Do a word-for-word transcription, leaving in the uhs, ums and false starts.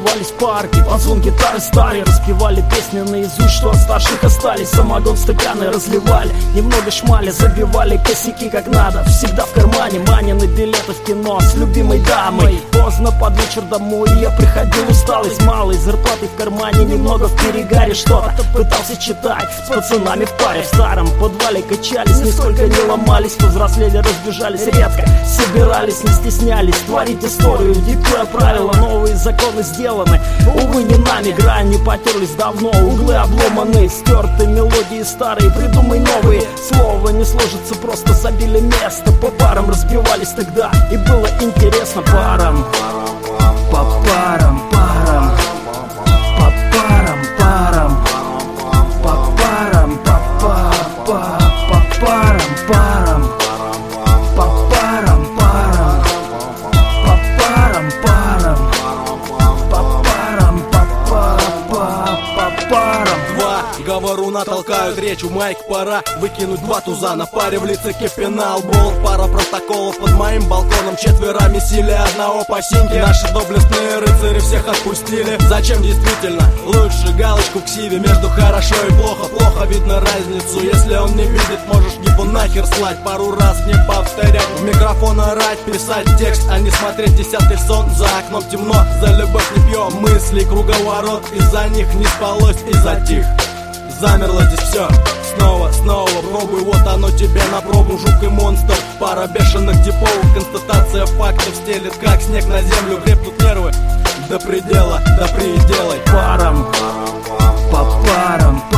Собивались парки, под звон гитары старые, распевали песни наизусть, что от старших остались. Самогон стаканы разливали, немного шмали, забивали косяки как надо. Всегда в кармане манины билеты в кино с любимой дамой. Поздно под вечер домой я приходил усталый, с малой зарплатой в кармане, немного в перегаре что-то пытался читать с пацанами в паре. В старом подвале качались, нисколько не ломались, повзрослели, разбежались редко, собирались, не стеснялись творить историю, диктуя правила, новые законы сделаны, увы, не нами. Грани не потерлись давно, углы обломаны, стерты мелодии старые, придумай новые. Слово не сложится, просто забили место. По парам разбивались тогда, и было интересно. Парам, по парам, парам, по парам, парам, по парам, по па по парам, парам, по парам, парам, по парам, парам, по парам, по па по парам. Два говоруна толкают речь, у Майк пора выкинуть два туза. На паре в лице пенал бол, пара протоколов под моим балконом. Четверо месили одного по синьке. Наши доблестные рыцари всех отпустили. Зачем действительно? Лучше галочку к сиве между хорошо и плохо. Плохо видно разницу, если он не видит, можешь его нахер слать. Пару раз не повторять, в микрофон орать, писать текст, а не смотреть десятый сон. За окном темно, за любовь не пьем, мысли круговорот, из-за них не спалось и затих. Замерло здесь все, снова, снова пробуй, вот оно тебе на пробу. Жук и монстр, пара бешеных диповых, констатация фактов стелет, как снег на землю. Крепнут нервы до предела, до предела. Парам, по парам,